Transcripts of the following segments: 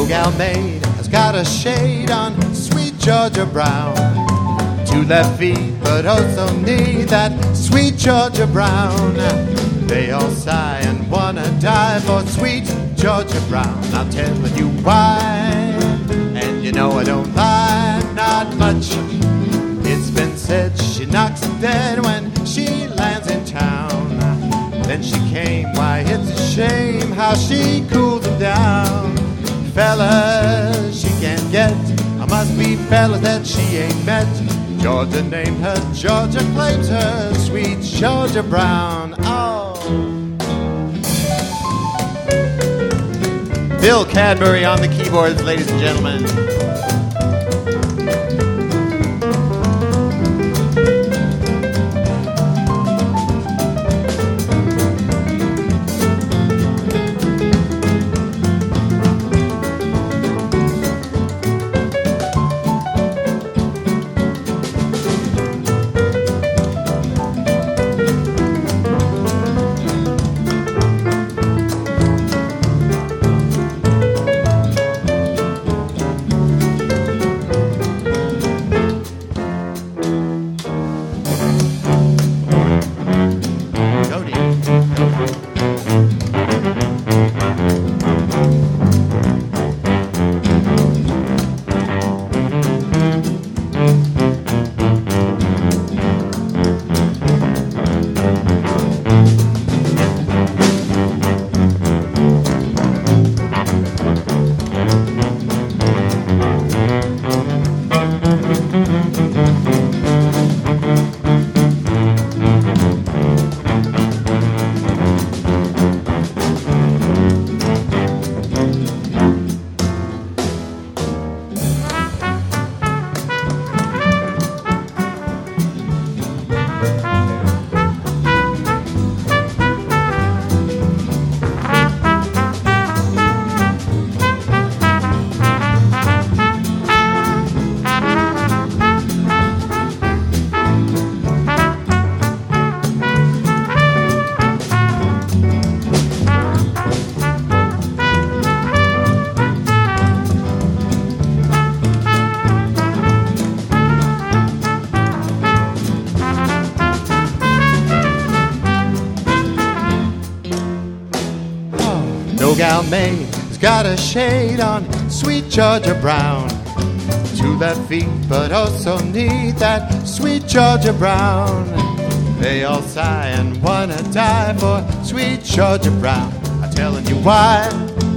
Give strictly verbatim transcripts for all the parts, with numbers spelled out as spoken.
No gal maid has got a shade on sweet Georgia Brown. Two left feet, but also need that sweet Georgia Brown. They all sigh and wanna die for sweet Georgia Brown. I'll tell you why, and you know I don't lie, not much. It's been said she knocks him dead when she lands in town. Then she came, why it's a shame how she cools him down. Fellas she can't get, I must be fellas that she ain't met. Georgia named her, Georgia claims her, sweet Georgia Brown. Oh. Bill Cadbury on the keyboards, ladies and gentlemen. No gal maid has got a shade on sweet Georgia Brown. Two left feet, but also need that sweet Georgia Brown. They all sigh and wanna die for sweet Georgia Brown. I'm telling you why,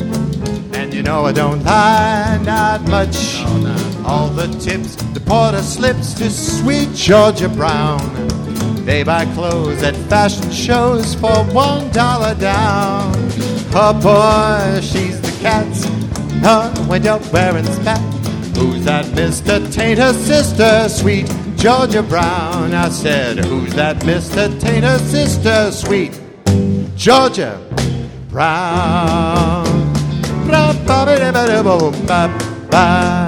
and you know I don't lie, not much. No, no. All the tips the porter slips to sweet Georgia Brown. They buy clothes at fashion shows for one dollar down. Oh boy, she's the cat's her window wearing spat. Who's that Mister Tainter's sister, sweet Georgia Brown? I said, who's that Mister Tainter's sister, sweet Georgia Brown? Ba ba ba ba ba ba.